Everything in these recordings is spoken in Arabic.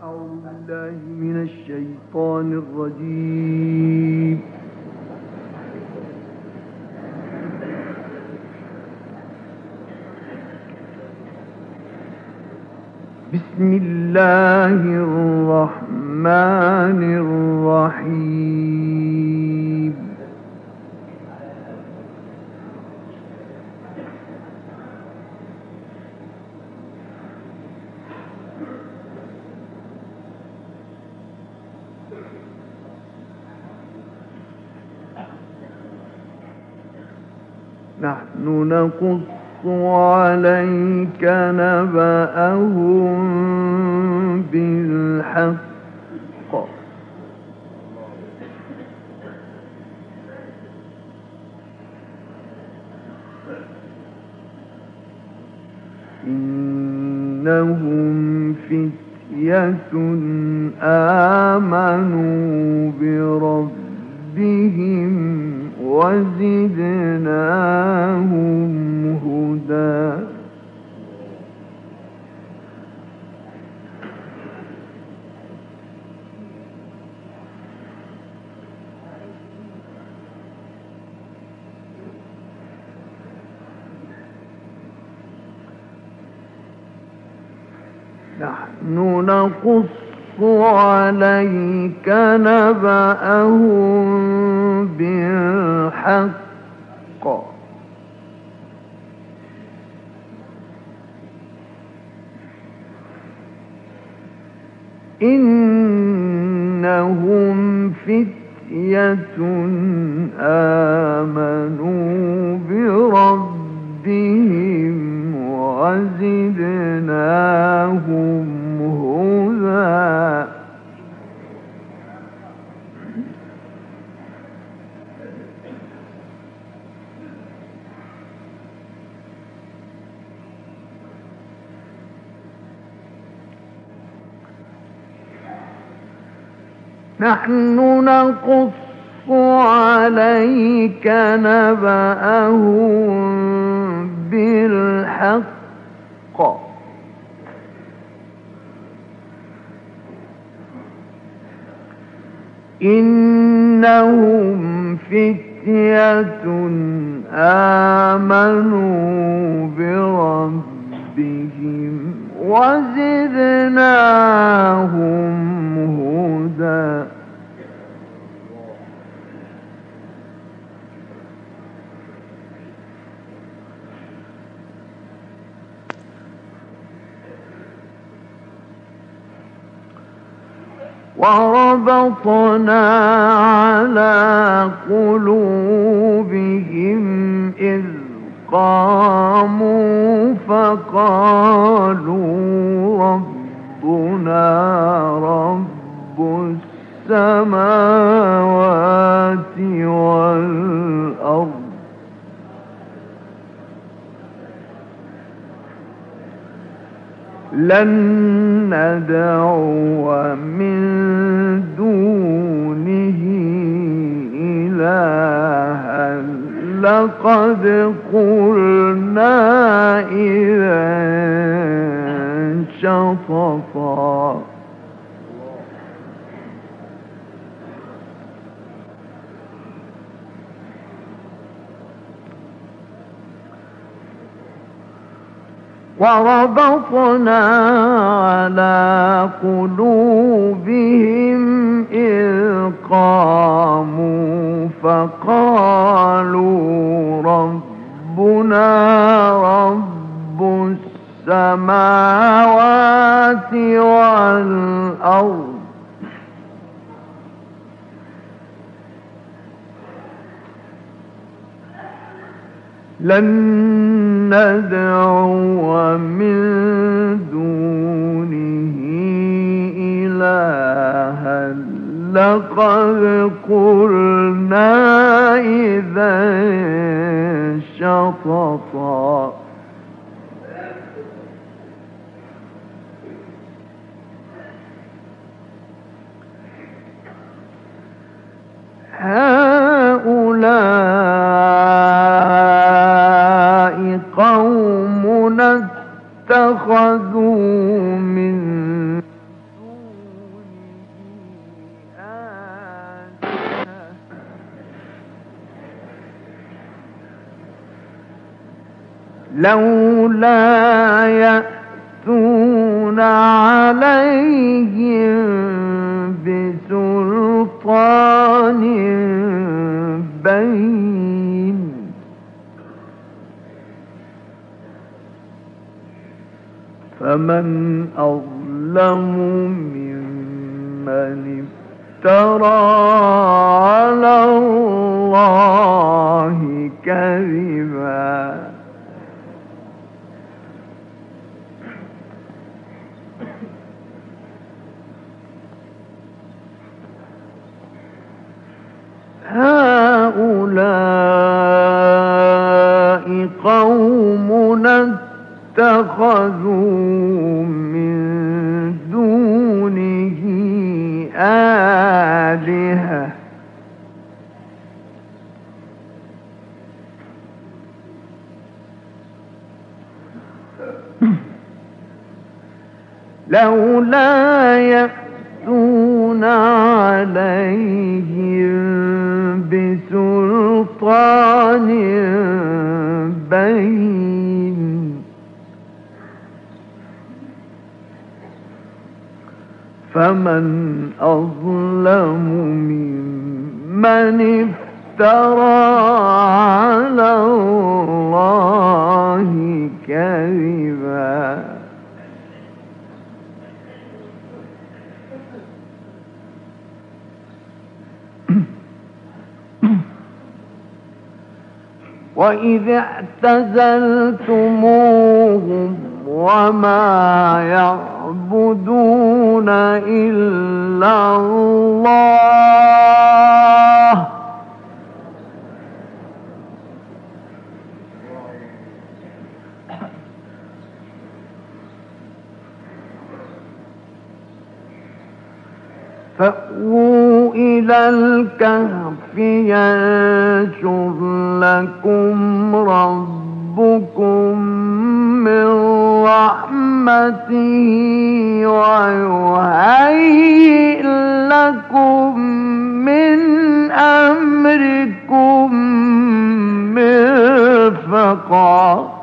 أعوذ بالله من الشيطان الرجيم. بسم الله الرحمن الرحيم. نحن نقص عليك نبأهم بالحق إنهم فتية آمنوا بربهم وزدناهم هدى. نحن نقص عليك نبأهم بالحق إنهم فتية آمنوا بربهم وزدناهم هدى. نحن نقص عليك نبأهم بالحق إنهم فتية آمنوا بربهم وزدناهم هدى. وربطنا على قلوبهم إذ قاموا فقالوا ربنا رب السماوات والأرض لن ندعو من دونه إلها لقد قلنا إذا شططا. وربطنا على قلوبهم إذ قاموا فقالوا ربنا رب السماوات والأرض لن ندعو من دونه إلها لقد قلنا إذا شططا. هؤلاء قوم اتخذوا من لولا يأتون عليهم بسلطان بين فمن أظلم ممن افترى على الله كذبا هؤلاء قومنا اتخذوا من دونه آلهة لولا يأتون عليهم بسلطان بين فمن أظلم ممن افترى على الله كذبا وإذ اعتزلتموهم وما يعبدون إلا الله فأووا إلى الكهف ينشر لكم ربكم من رحمته ويهيئ لكم من أمركم مرفقا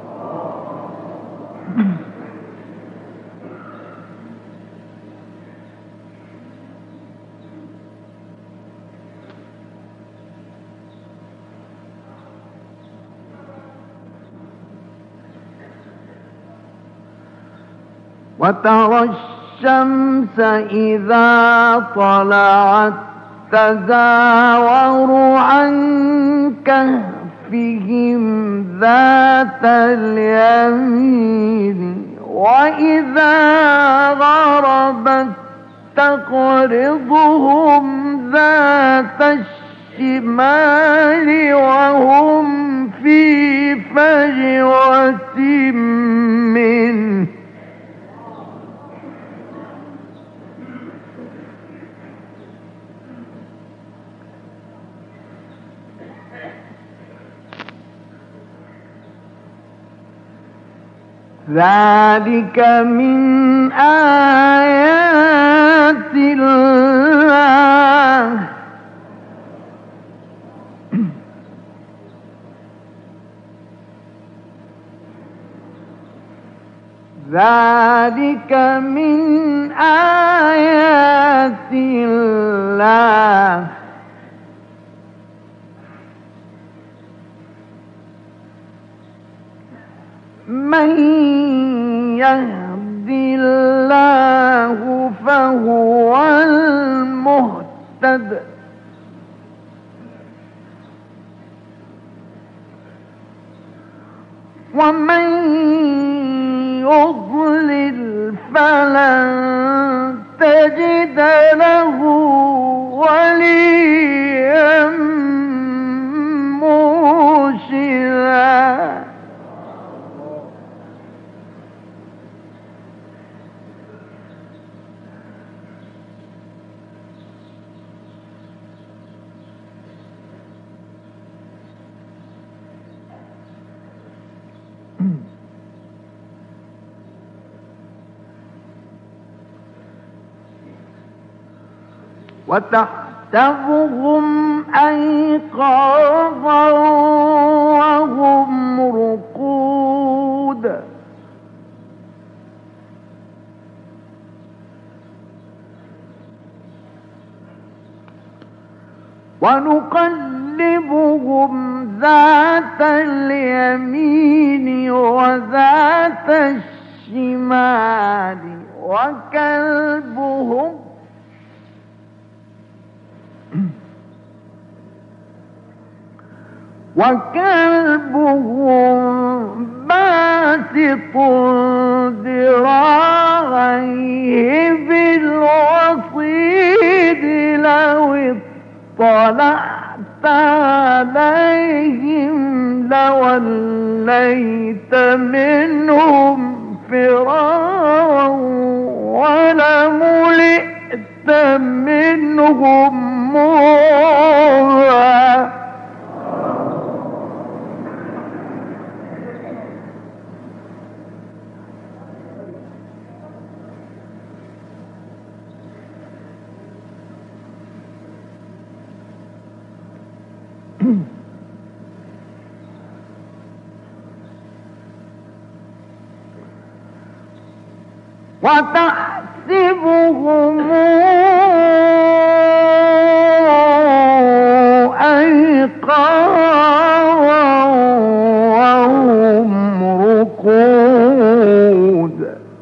وترى الشمس إذا طلعت تزاور عن كهفهم ذات اليمين وإذا غربت تقرضهم ذات الشمال وهم في فجوة منه ذلك من آيات الله ذلك من آيات الله من يهد الله فهو المهتد ومن يضلل فلن تجد له وليا مرشدا وتحسبهم أيقاظا وهم رقود ونقلبهم ذات اليمين وذات الشمال وكلبهم باسط ذراعيه بالوصيد لو اطلعت عليهم لوليت منهم فرارا ولملئت منهم مرعا. وتحسبهم أيقاظا وهم رقود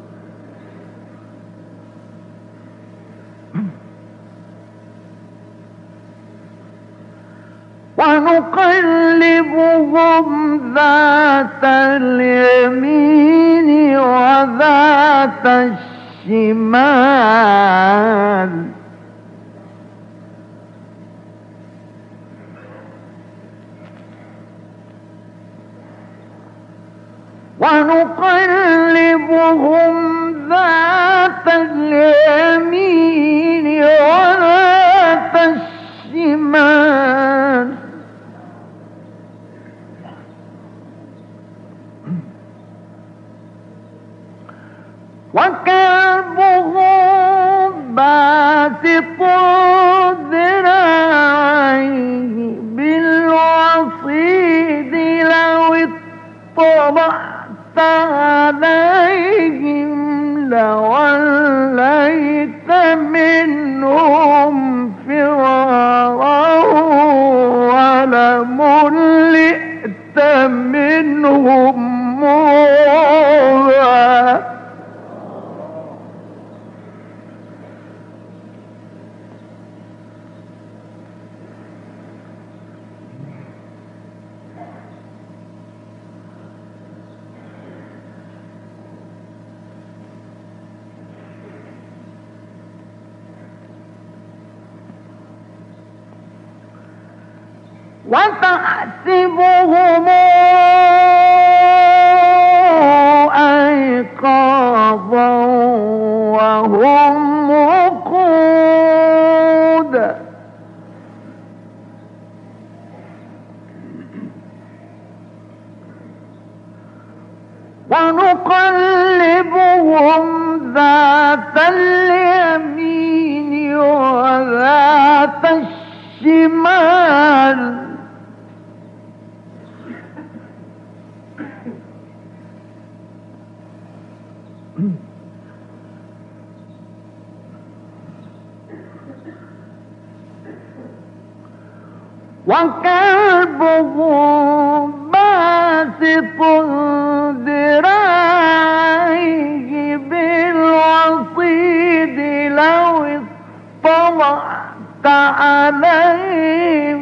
ونقلبهم ذات اليمين وذات الشمال ونقلبهم ذات اليمين وذات الشمال وكلبهم باسط ذراعيه بالوصيد لو اطلعت عليهم لوليت منهم فرارا ولملئت منهم مرعا. وتحسبهم أيقاظا وهم رقود ونقلبهم ذات اليمين وذات الشمال وكلبهم باسط ذراعيه بالوصيد لو اطلعت عليهم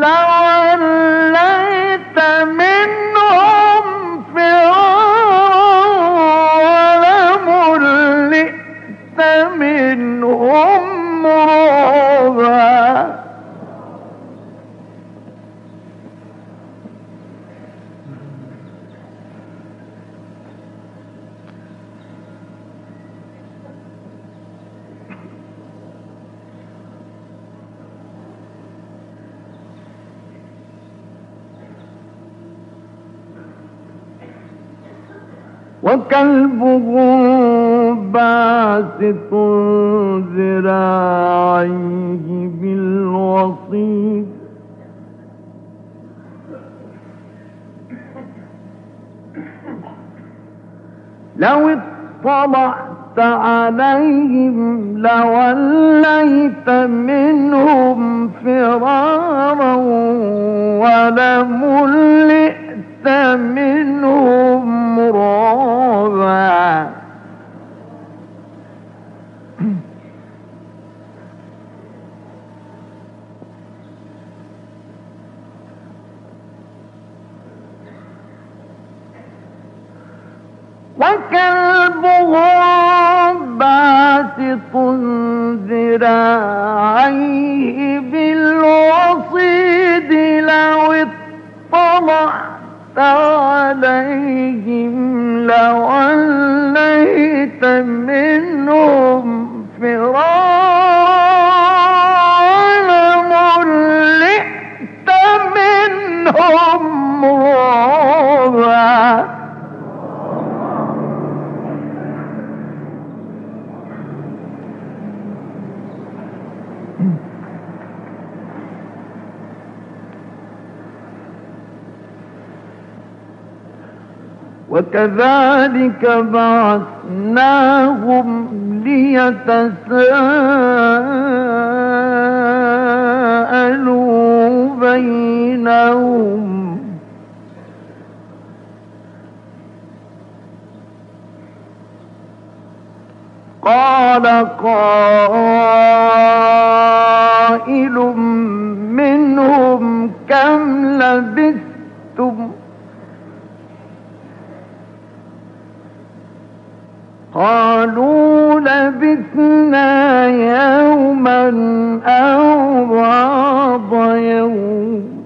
لوليت منهم فرارا ولملئت منهم رعبا. وكلبهم باسط ذراعيه بالوصيد لو اطلعت عليهم لوليت منهم فرارا ولملئت منهم رعبا. وكلبهم باسط ذراعيه بالوصيد لو اطلعت عليهم لوليت منهم فرارا ولملئت منهم رعبا. وكذلك بعثناهم ليتساءلوا بينهم قال قائل منهم كم لبثتم قالوا لبثنا يوما أو بعض يوم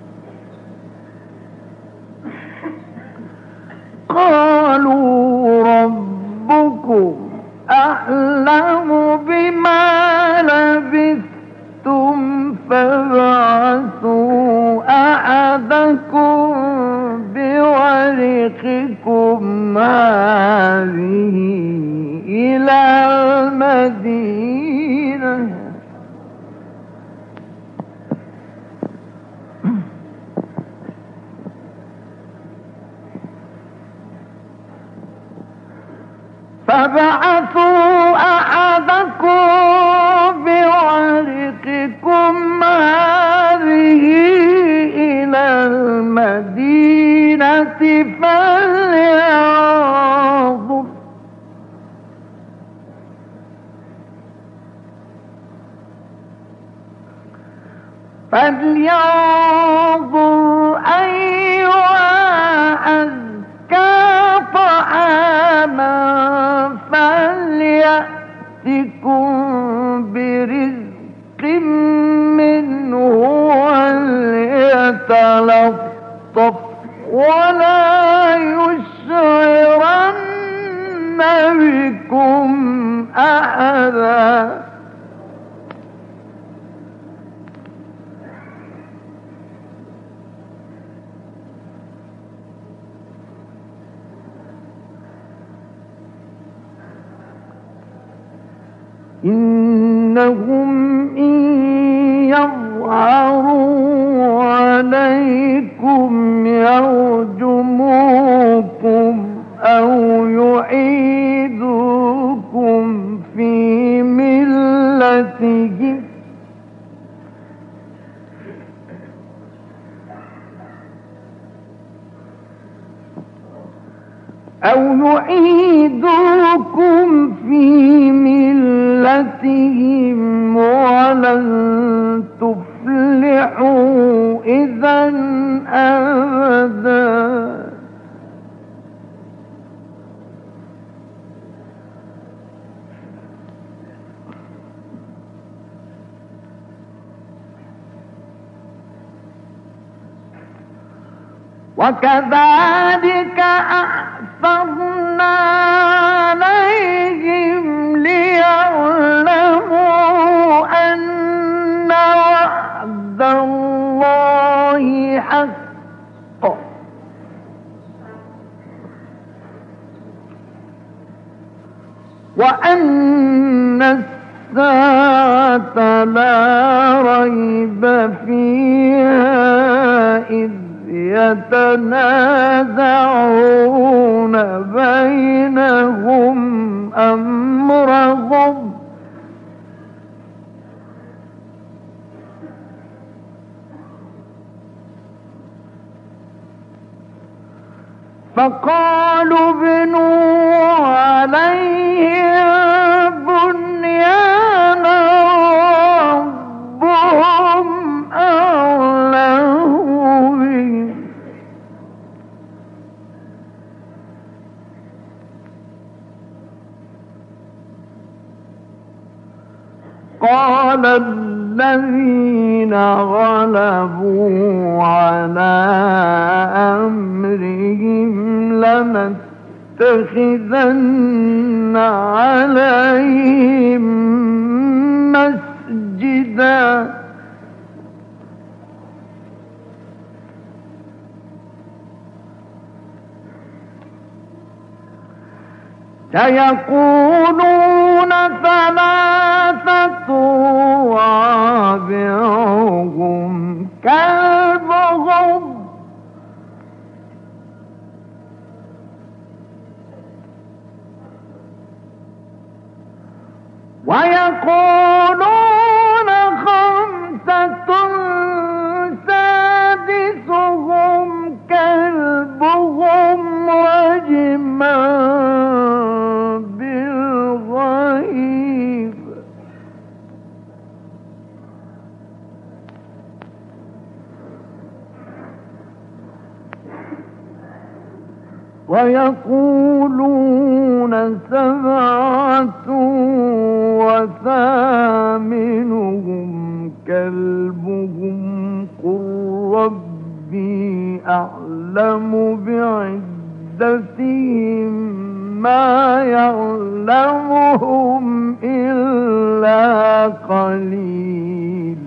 قالوا ربكم أعلم بما لبثتم فابعثوا أحدكم بورقكم هذه إلى المدينة فابعثوا أحدكم بورقكم هذه إلى المدينة فلينظر أيها أزكى طعاما فليأتكم برزق منه وليتلطف ولا يشعرن بكم أحدا. إنهم إن يظهروا عليكم يرجموكم أو يعيدوكم في ملتهم ولن تفلحوا إذا أبدا. وكذلك أعثرنا عليهم ليعلموا أن وعد الله حق وأن الساعة لا ريب فيها إذ يتنازعون بينهم أمرهم فقالوا بنوا عليهم بنيانا ربهم أعلم بهم قال الذين غلبوا على أمرهم لنتخذن عليهم مسجدا سيقولون ثلاثة رابعهم كلبهم ويقولون خمسة سادسهم كلبهم رجما بالغيب ويقولون سبعة وثامنهم كلبهم قل ربي أعلم بعدتهم ما يعلمهم إلا قليل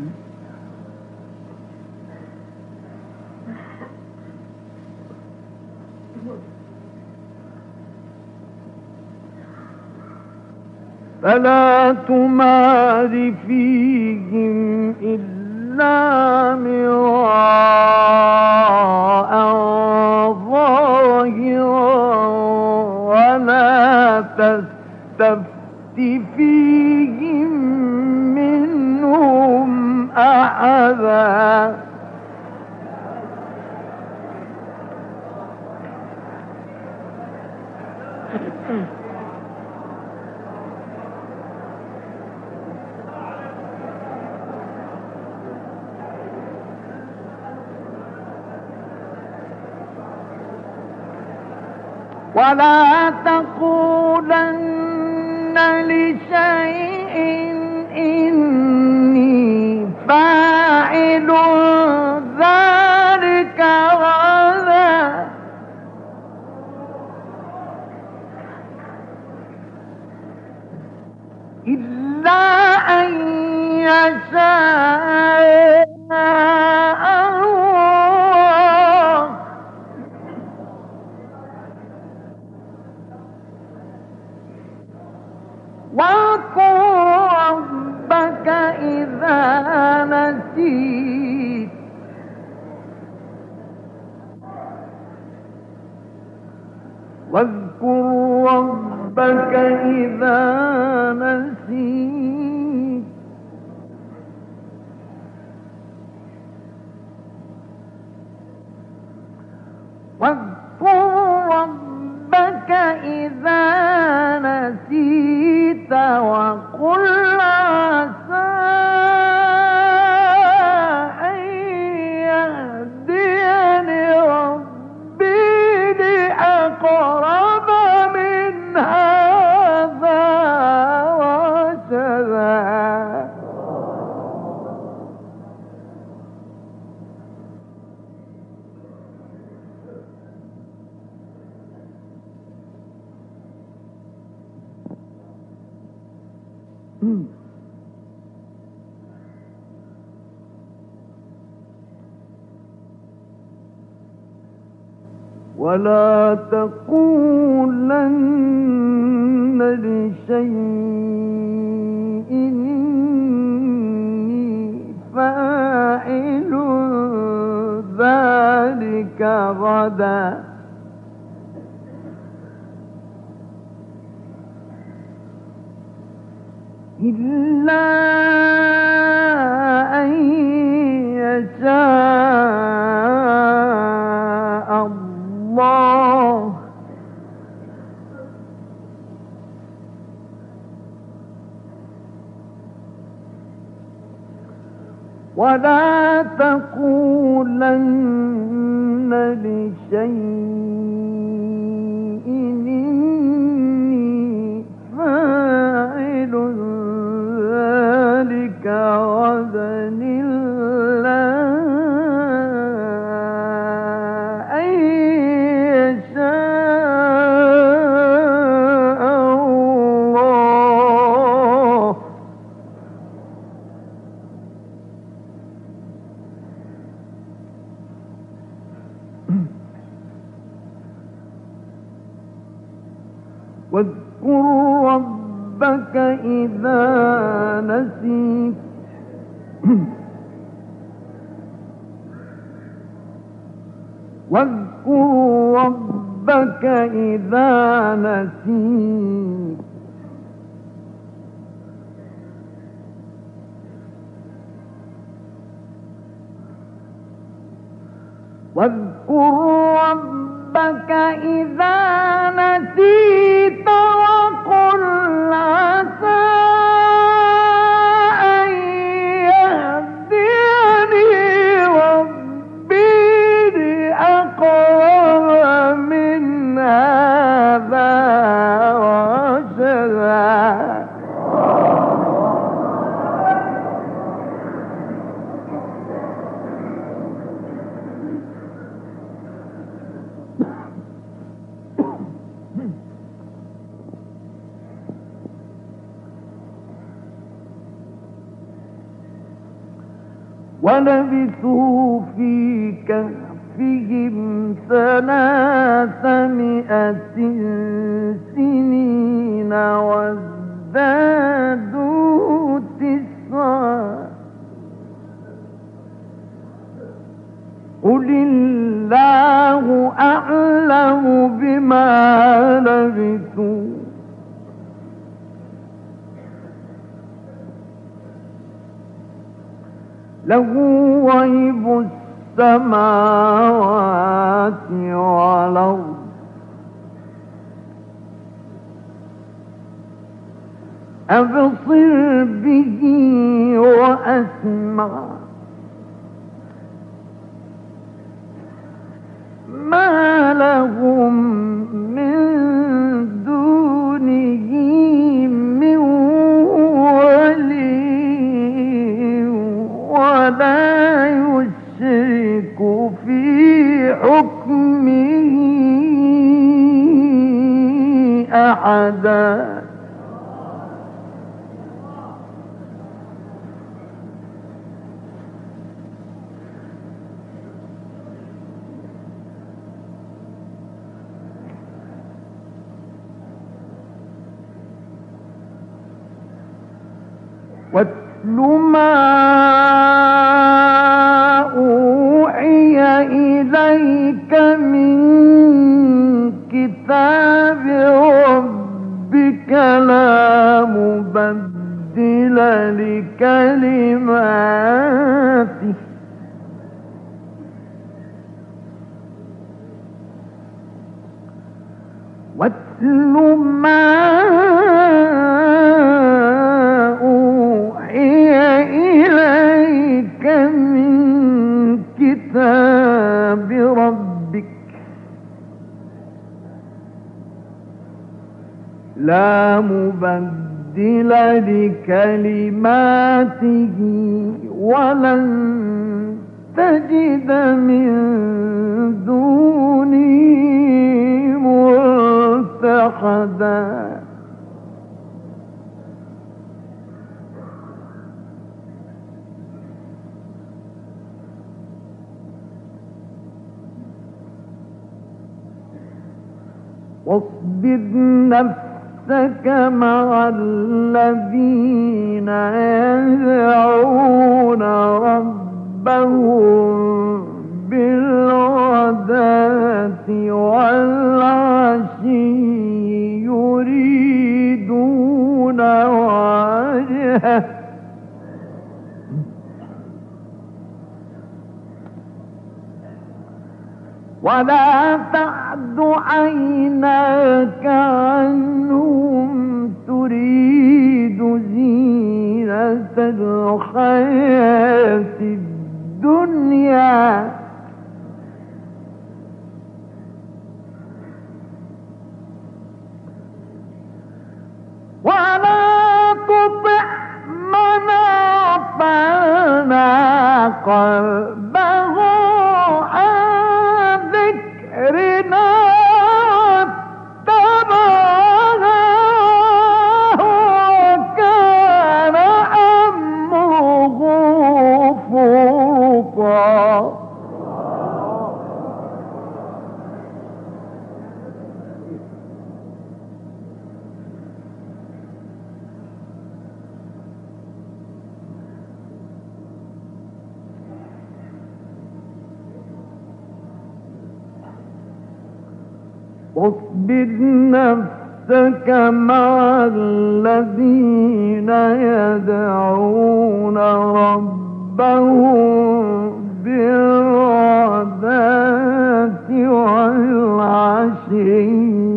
فلا تمار فيهم إلا مراء ظاهرا ولا تستفت فيهم منهم أحدا ولا تقولن لشيء إني فاعل ذلك غدا إلا أن يشاء واذكر ربك إذا نسيت واذكر ربك إذا نسيت واذكر ربك إذا نسيت وقل عسى أن يهديني ربي لأقرب من هذا رشدا ولا تقولن لشيء إني فاعل ذلك غدا إلا أن يشاء الله ولا تقولن لشيء إني فاعل ذلك غدا إلا أن يشاء الله واذكر ربك إذا نسيت واذكر ربك إذا نسيت واذكر ربك إذا نسيت وقل عسى أن يهديني ربي لأقرب من هذا رشدا ولبثوا في كهفهم 300 سنين وازدادوا 9 قل الله أعلم بما لبثوا له غيب السماوات والأرض أبصر به وأسمع ما لهم من دونه من ولي ولا يشرك في حكمه أحدا واتل ما أوحي إليك من كتاب ربك لا مبدل لكلماته واتل ما إليك من كتاب ربك لا مبدل لكلماته ولن تجد من دونه ملتحدا واصبر نفسك مع الذين يدعون ربهم بالغداة ولا تعد عيناك عنهم تريد زينة الحياة الدنيا ولا تطع من أغفلنا قلبه عن ذكرنا واتبع هواه وكان أمره فرطا. واصبر نفسك مع الذين يدعون ربهم بالغداة والعشي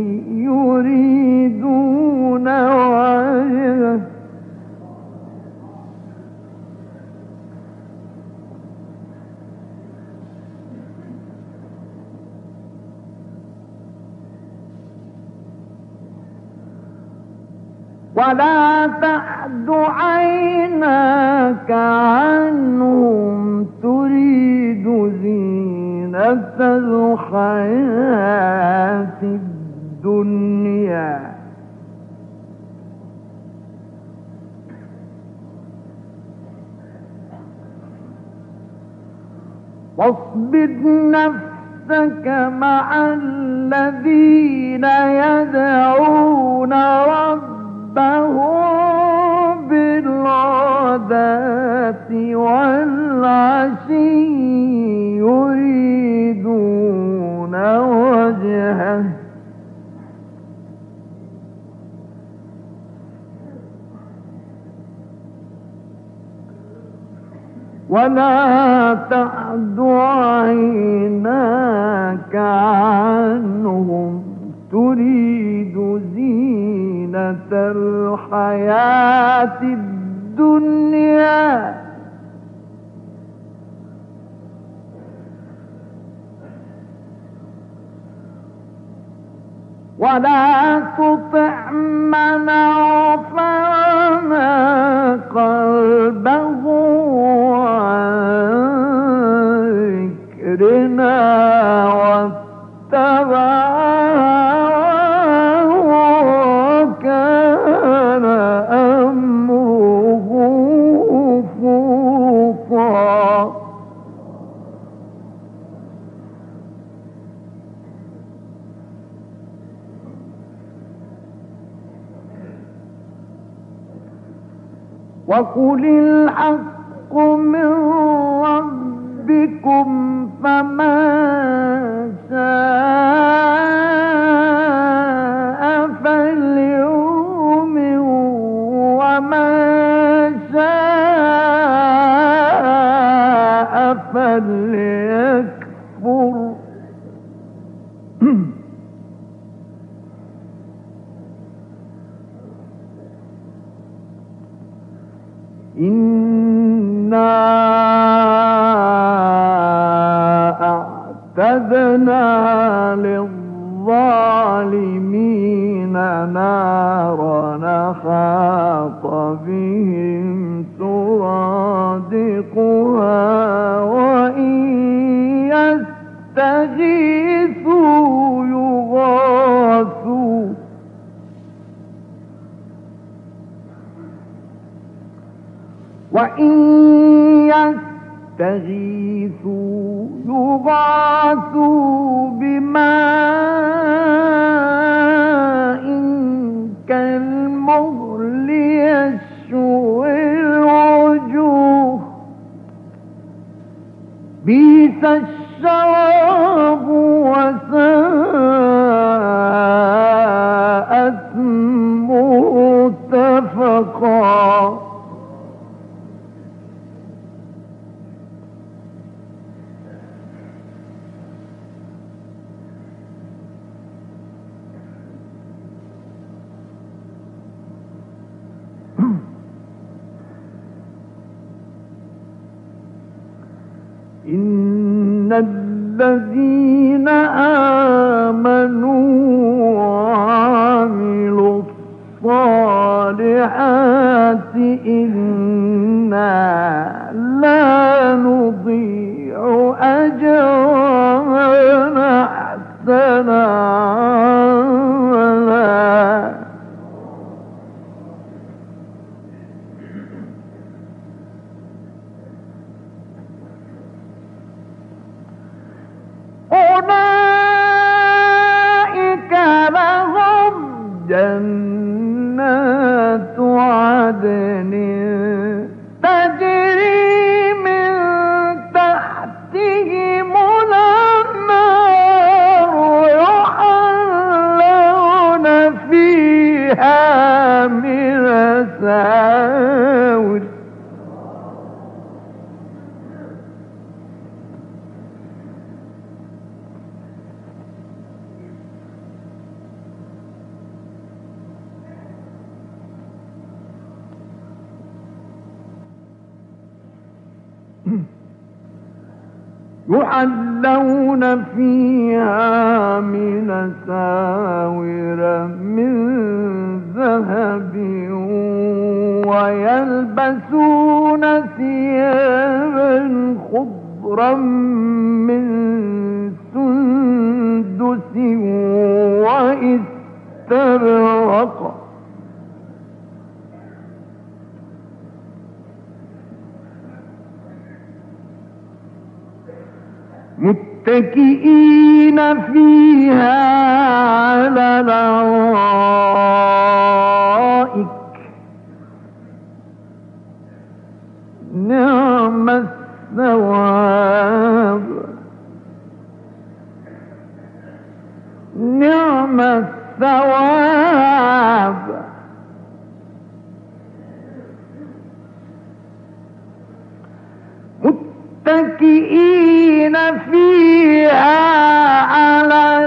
يريدون وجهه ولا تعد عيناك عنهم تريد زينة الحياة الدنيا واصبر نفسك مع الذين يدعون ربهم بالغداة والعشي يريدون وجهه ولا تعد عيناك عنهم تريد زينة الحياة الدنيا ولا تطع من أغفلنا قلبه عن ذكرنا واتبع وكان أمره فرطا. وقل الحق من ربكم فمن شاء فليؤمن ومن شاء فليكفر إنا أعتدنا للظالمين نارا أحاط بهم سرادقها وإن يستغيثوا يغاثوا بماء كالمهل يشوي الوجوه بئس الشراب وساءت مرتفقا. إن الذين آمنوا وعملوا الصالحات إنا لا نضيع أجر من أحسن عملا. أولئك لهم جنات عدن تجري من تحتهم الأنهار يحلون فيها من أساور يحلون فيها من أساور من ذهب ويلبسون ثيابا خضرا من سندس وإستبرق متكئين فيها على الأرائك نعم الثواب نعم الثواب. متكئين فيها على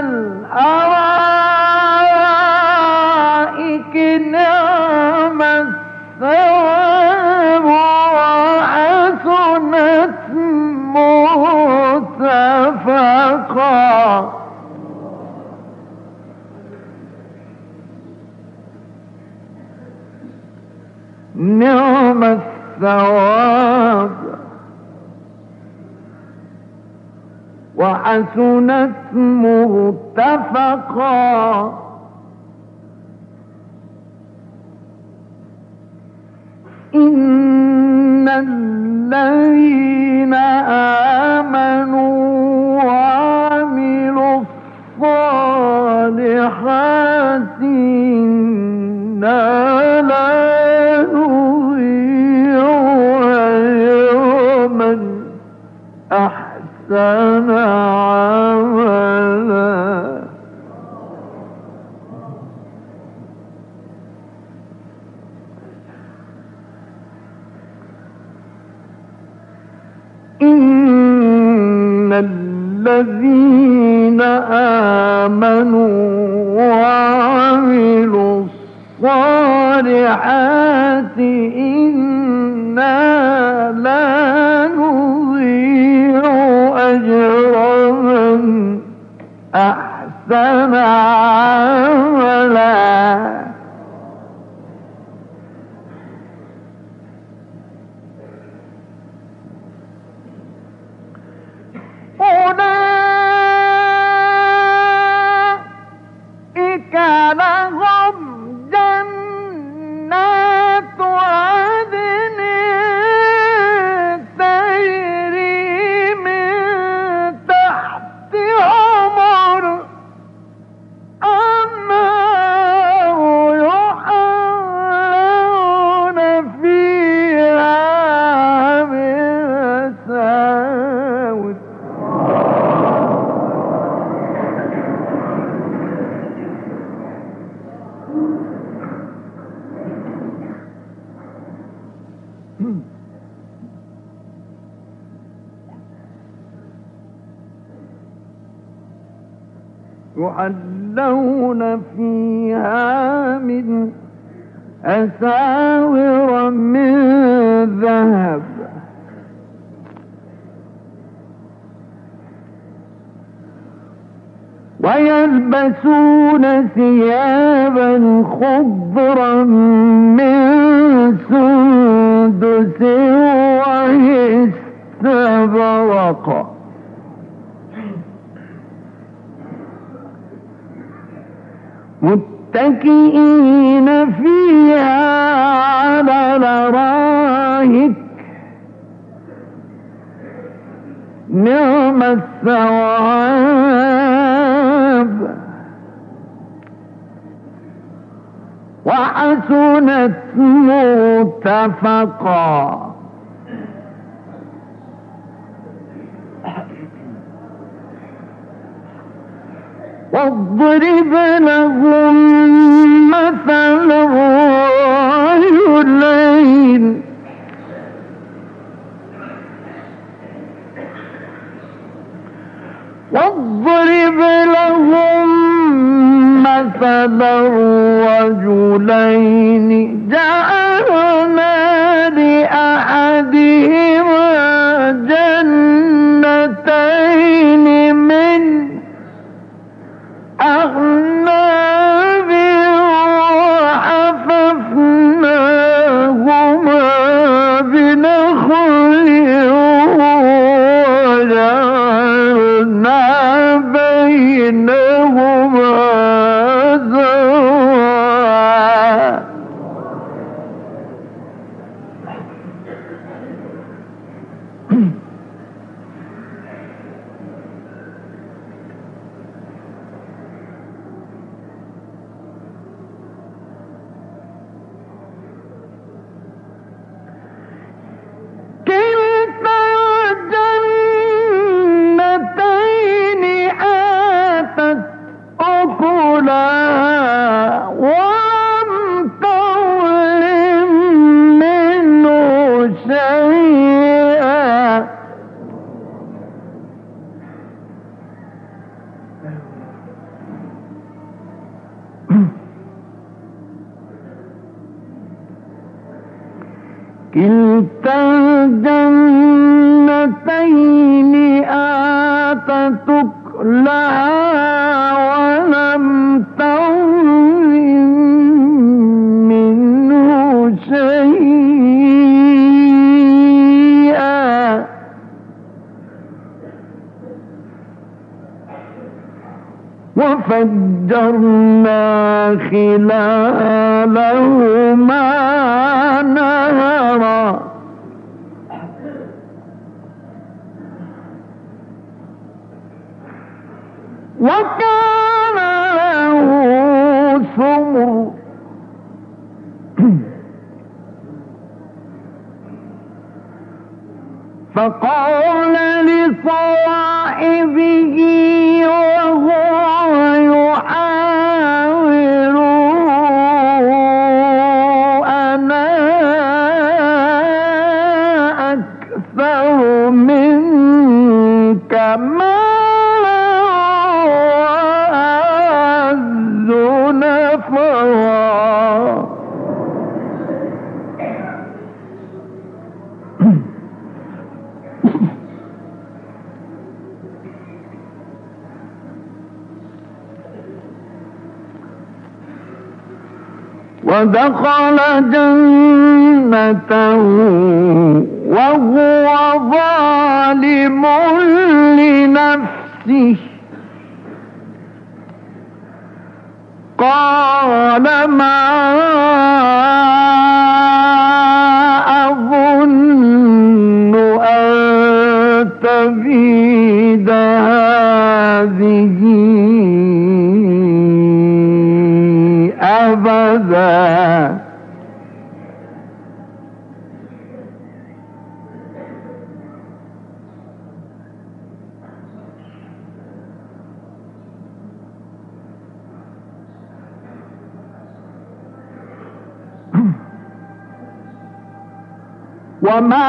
الأرائك نعم الثواب وحسنت مرتفقا. نعم الثواب وحسنت مرتفقا. إن الذين آمنوا وعملوا الصالحات إنا لا نضيع أجر من أحسن عملا. إن الذين آمنوا وعملوا الصالحات إنا لا نضيع أجر من أحسن عملا. أولئك لهم جنات عدن تجري من تحتهم الأنهار يحلون فيها من أساور يحلون فيها من أساور من ذهب يلبسون ثيابا خضرا من سندس واستبرق متكئين فيها على الأرائك نعم الثواب وحسنت مرتفقا واضرب لهم مثل الرجلين واضرب لهم مثل الرجلين جعلنا لأحدهما جنتين من أعناب وحففناهما بنخل وجعلنا بينهما زرعا كلتا الجنتين آتت أكلها ولم تظلم منه شيئا وفجرنا خلالهما نهرا وكان له ثمر فقال لصاحبه وهو يحاوره أنا أكثر منك مالا وأعز نفرا ودخل جنته وهو ظالم لنفسه قال ما أظن أن تبيد هذه أبدا وما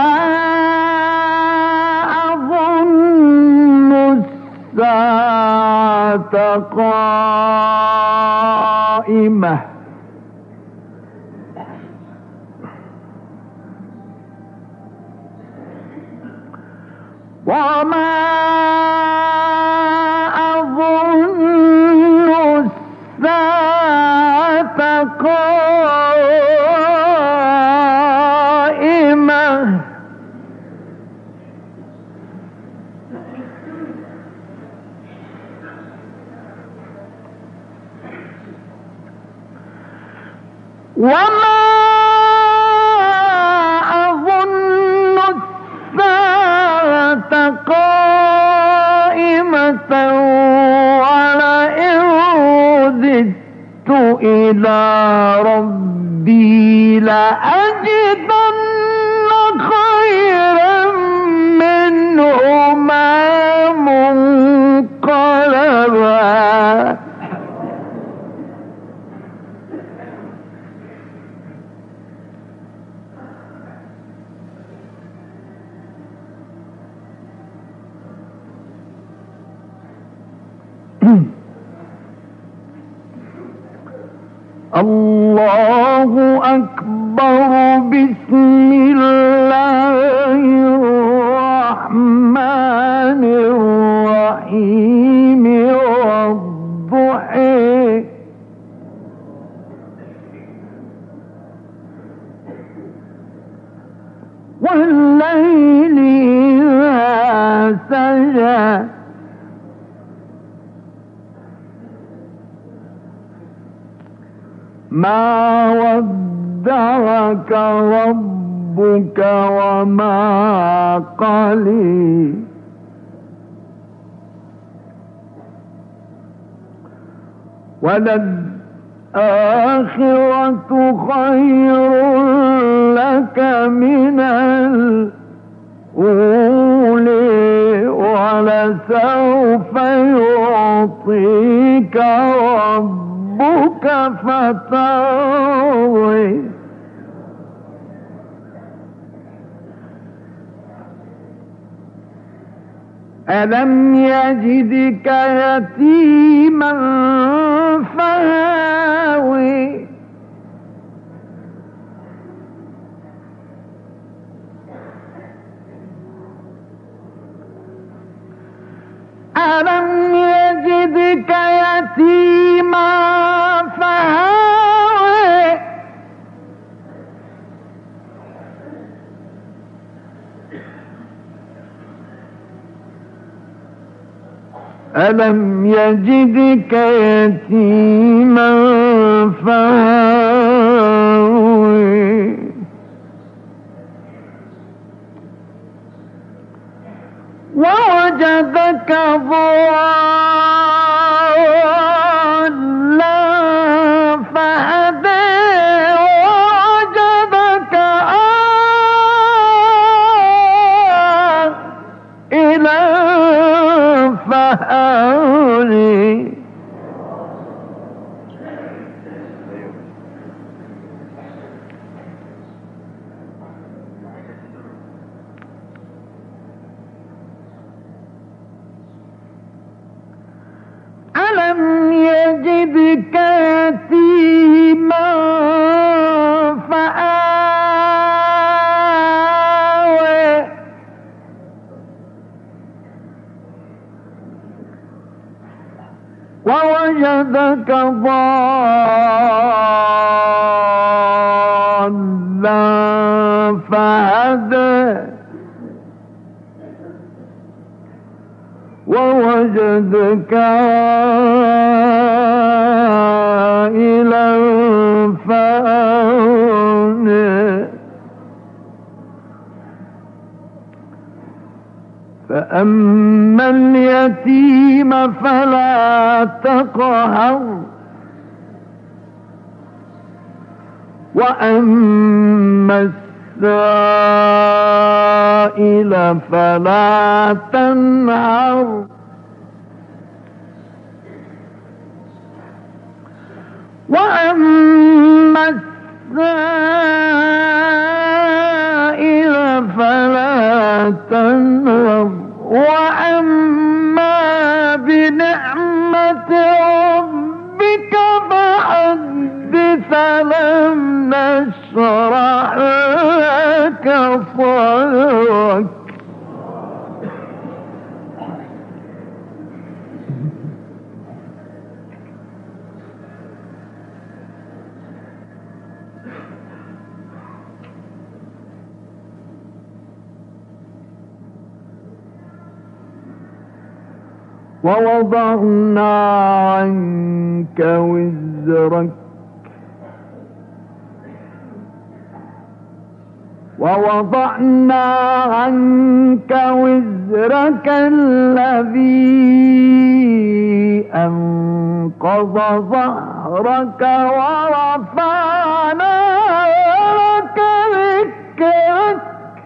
أظن الساعة قائمة وما أظن وما أظن الساعة قائمة ولئن رددت إلى ربي لأجدن خيرا منهما منقلبا. الله أكبر. بسم الله الرحمن الرحيم. والضحى والليل إذا سجى ما ودعك ربك وما قلي. وللآخرة خير لك من الأولى ولسوف يعطيك ربك فترضى. ألم يجدك يتيما فآوى ألم يجدك يتيما فآوى ألم يجدك يتيما فآوى ووجدك ضالا فهدى ووجدك عائلا فأغنى. ألم يجدك يتيما فآوى ووجدك ضالا فهدى ووجدك عائلا فأغنى. فأما اليتيم فلا تقهر وأما السائل فلا تنهر وأما السائل فلا تنهر وأما بنعمة ربك فحدث. لم نشرح لك صدرك. ووضعنا عنك وزرك ووضعنا عنك وزرك الذي أنقض ظهرك ورفعنا لك ذكرك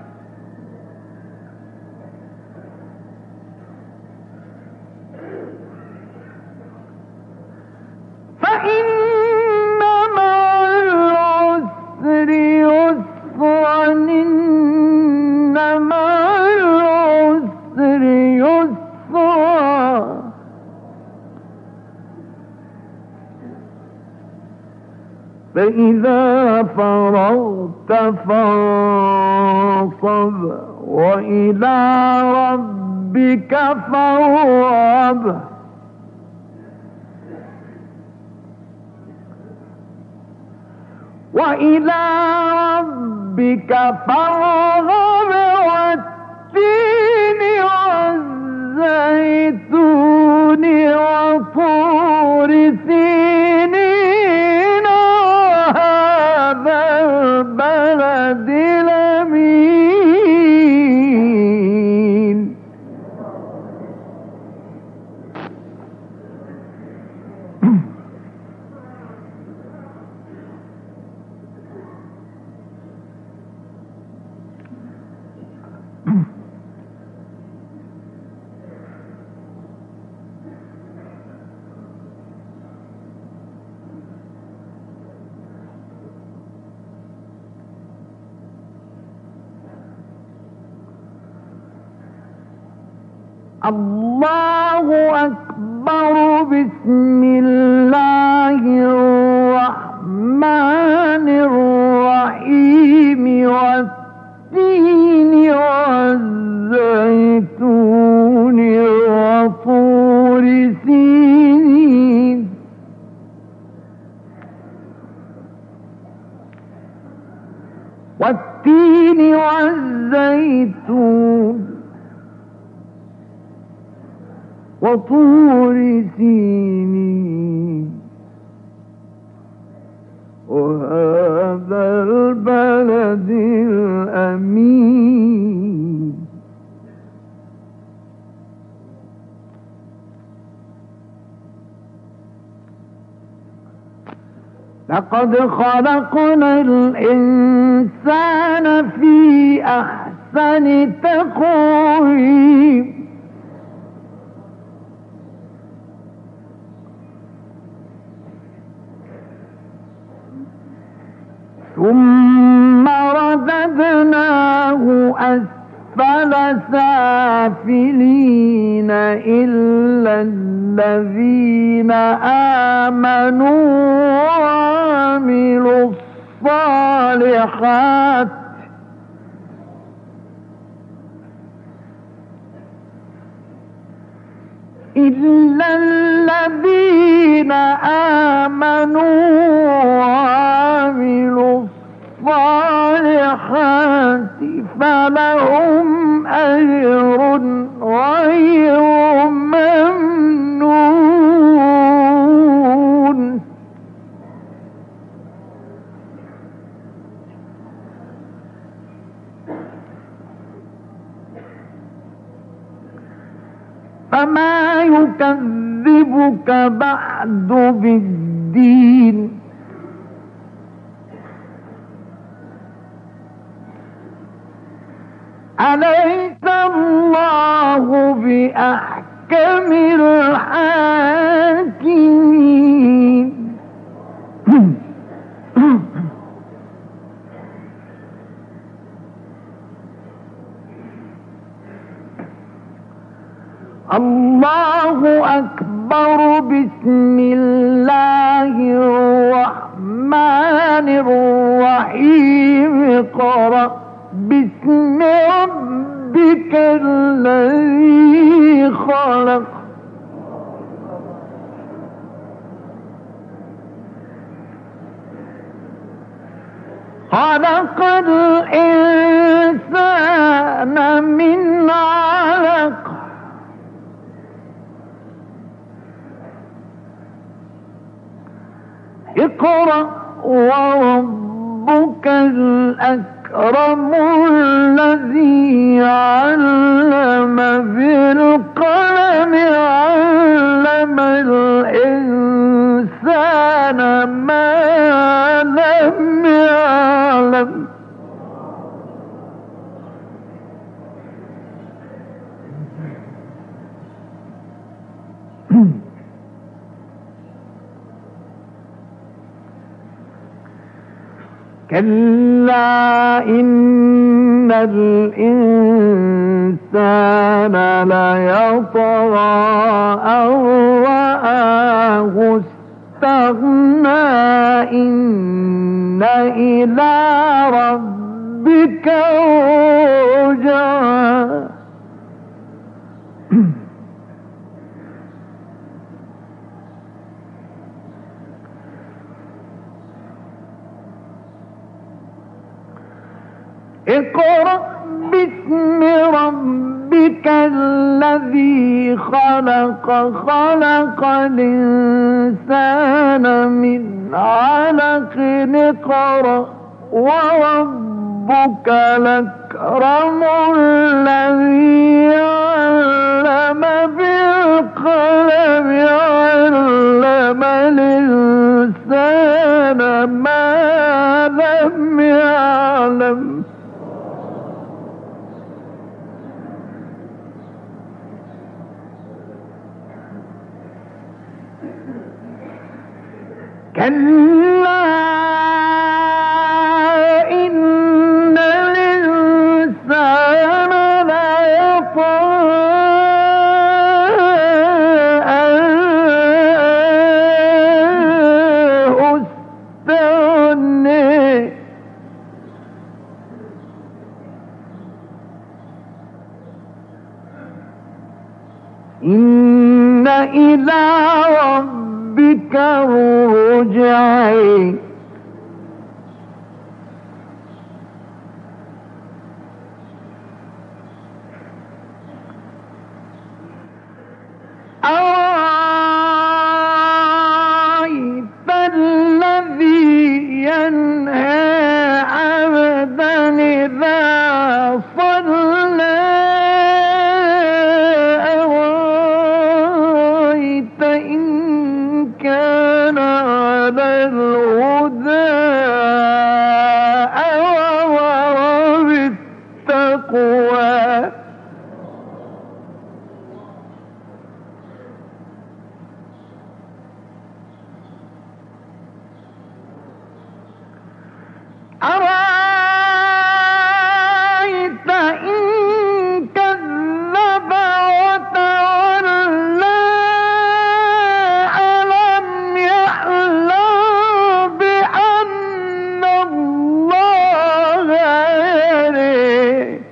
فإن مع العسر يسرا إن مع العسر يسرا فإذا فرغت فانصب وإلى ربك فارغب وإلى ربك فارغب والتين والزيتون وطور سينين وهذا البلد الأمين الله أكبر بسم الله الرحمن الرحيم والتين والزيتون وطور سينين والتين والزيتون وطور سينين وهذا البلد الأمين لقد خلقنا الإنسان في أحسن تقويم ثم رددناه أسفل سافلين إلا الذين آمنوا وعملوا الصالحات إلا الذين آمنوا وعملوا الصالحات فلهم أجر غير ممنون فما يكذبك بعد بالدين أليس الله بأحكم الحاكمين الله أكبر بسم الله الرحمن الرحيم اقرأ باسم ربك الذي خلق خلق الإنسان من علق اقرأ وربك الأكرم الأكرم الذي علم بالقلم علم الإنسان ما لم يعلم كلا إن الإنسان ليطغى أن رآه استغنى إن إلى ربك رجعا اقرأ باسم ربك الذي خلق خلق الإنسان من علق اقرأ وربك الأكرم الذي علم بالقلم علم الإنسان ما لم يعلم كلا إن الإنسان ليطغى أن استغنى إن إلى ربك الرجع أرأيت الذي ينهى عبدا إذا صلى أرأيت إن كان على الهدى أمر بالتقوى أرأيت إن كذب وتولى ألم يعلم بأن الله يرى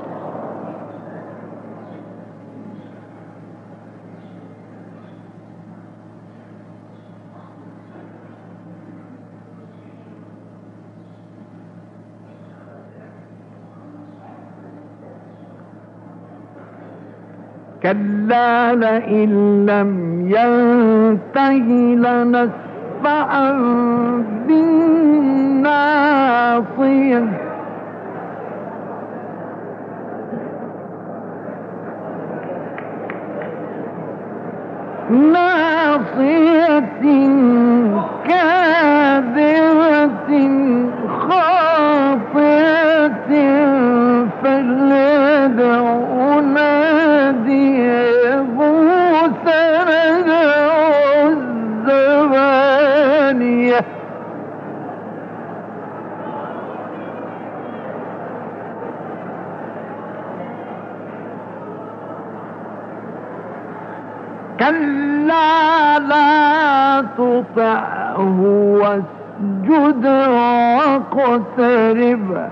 كلا لئن لم ينته لنسفعا بالناصية ناصية كاذبة خاطئة فليدع ناديه سندع الزبانية كلا لا تطعه واسجد واقترب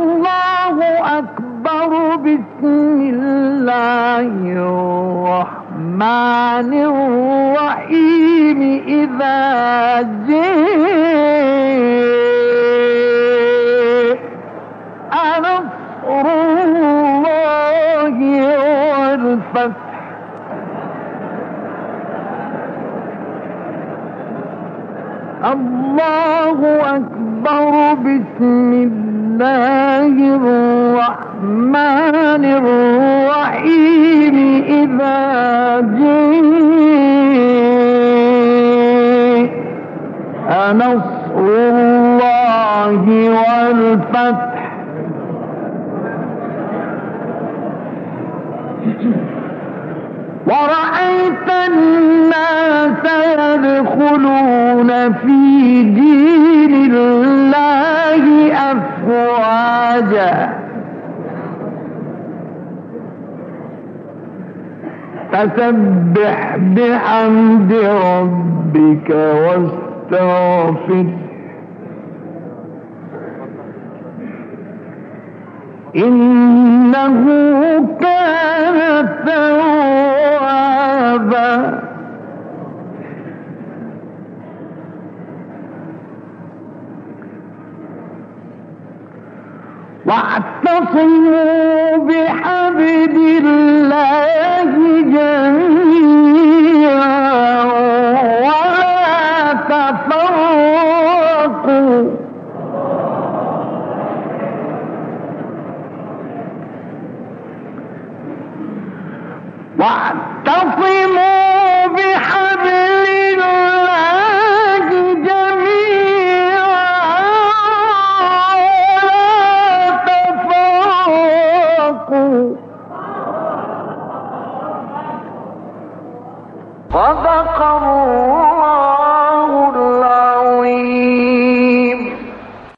الله أكبر بسم الله الرحمن الرحمن الرحيم إذا جاء نصر الله والفتح الله أكبر بسم الله الرحمن الرحيم إذا جاء نصر الله والفتح ورأيت الناس يدخلون في دين الله أفواجا فسبح بحمد ربك واستغفره إنه كان توابا واعتصموا بحبل الله